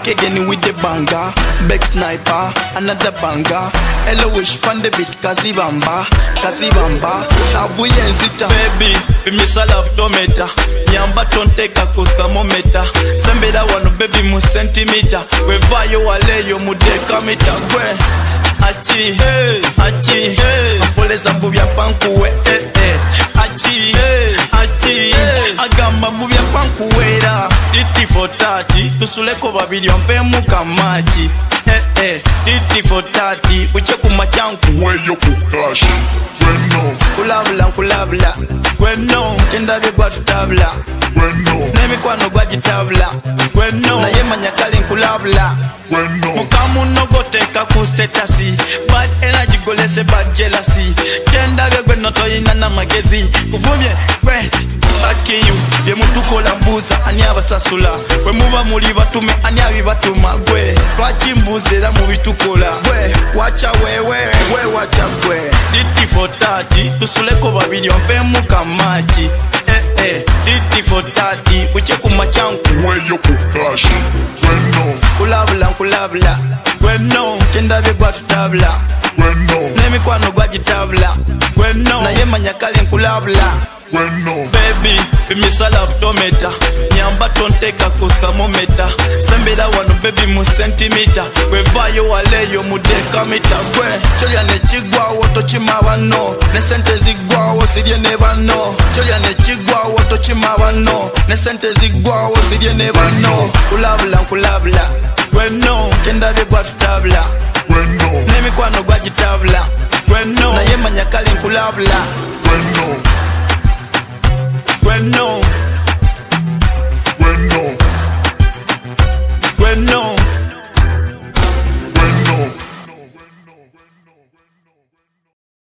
back again with the banger. Back sniper, another banger. Elowish pan the beat, Kazibamba. Navuye nzita. Baby, bimisa love tometa. Nyamba tonteka ku thermometer. Sembera wano baby mu centimeter. Wevayo waleyo mu decameter. Gwe achi, hey, achi, hey. Apoleza mbubya pankuwe, achi, hey, achi, hey. Agamba mbubya pankuwera. Titi for 30, tusuleko babiri ompemu kamachi. Titi for 30, uche kumachanku weyo kukashi. Kulabla, gweno, chenda bigwa tutabla. Nemikwano gwa jitabla. Naye manyakali nkulabla. Mukamu nogoteka ku statasi. Bad energy golese bad jealousy. Chenda gweno toyina na magezi. Kuvumye, we, akiyu. Bye mutukola mbuza, ani abasasula. We muba muli batume, ani abibatuma. Gwe, lwaki mbuze era mubitukola. Gwe, wacha wewe, we wacha gwe. Titi for 30, tusuleko babiri ompemu kamachi. Titi for 30, uche kumachanku weyo kukashi. Kulabla, gweno, chenda bigwa tutabla. Nemikwano gwa jitabla. Naye manyakali nkulabla. Baby, bimisa love tometa. Nyamba tonteka ku thermometer. Sembera wano baby mu centimeter. Wevayo waleyo mu decameter. Gwe, cholya nechigwawo tochimabano. Ne sente zigwawo zirye nebano. Cholya nechigwawo tochimabano. Ne sente zigwawo zirye nebano. Kulabla, gweno, chenda bigwa tutabla. Nemikwano gwa jitabla. Naye manyakali nkulabla. Bueno.